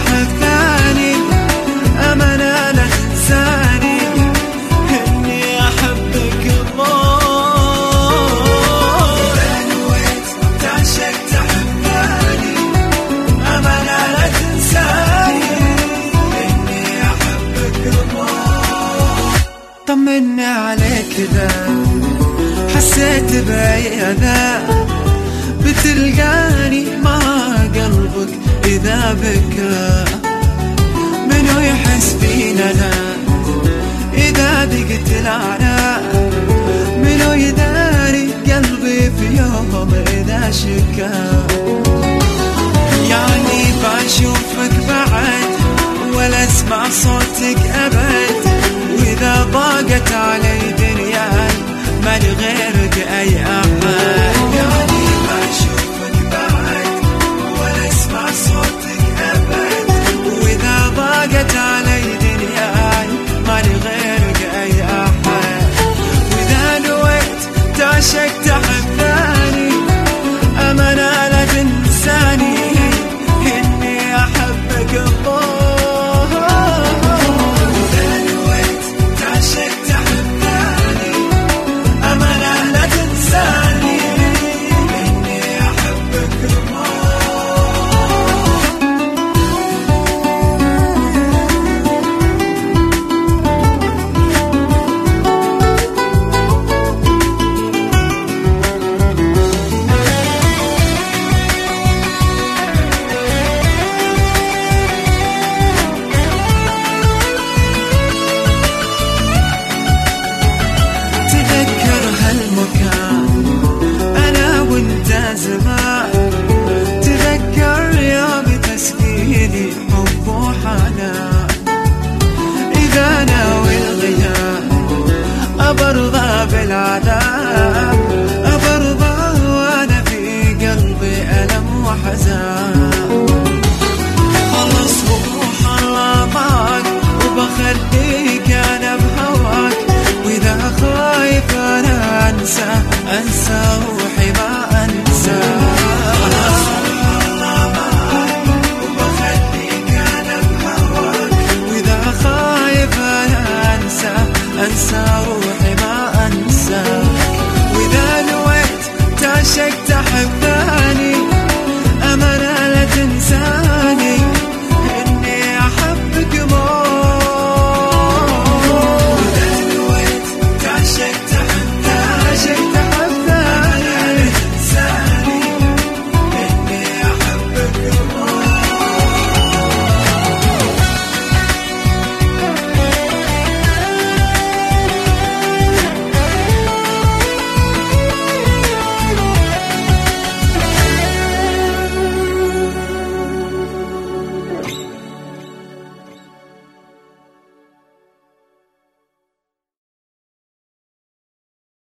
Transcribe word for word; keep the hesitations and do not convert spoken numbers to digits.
تحب ثاني أمانة لا تنساني إني أحبك الله. إذا نويت تعشق تحب ثاني أمانة لا تنساني إني أحبك الله. طمني عليك إذا حسيت بأذى بتلقاني مع قلبك إذا بكى. منو يحس فينا لا إذا ضقت العناء، منو يداري قلبي في يوم إذا شكا. يعني بشوفك بعد ولا اسمع صوتك